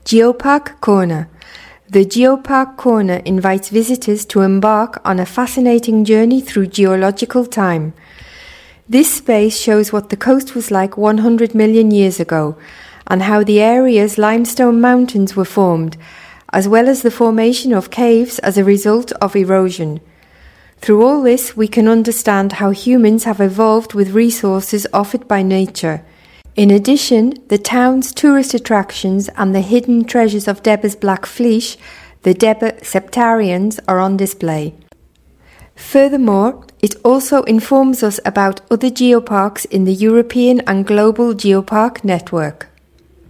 Geopark Corner. The Geopark Corner invites visitors to embark on a fascinating journey through geological time. This space shows what the coast was like 100 million years ago and how the area's limestone mountains were formed, as well as the formation of caves as a result of erosion. Through all this, we can understand how humans have evolved with resources offered by nature. In addition, the town's tourist attractions and the hidden treasures of Deba's Black Fleece, the Deba Septarians, are on display. Furthermore, it also informs us about other geoparks in the European and global geopark network.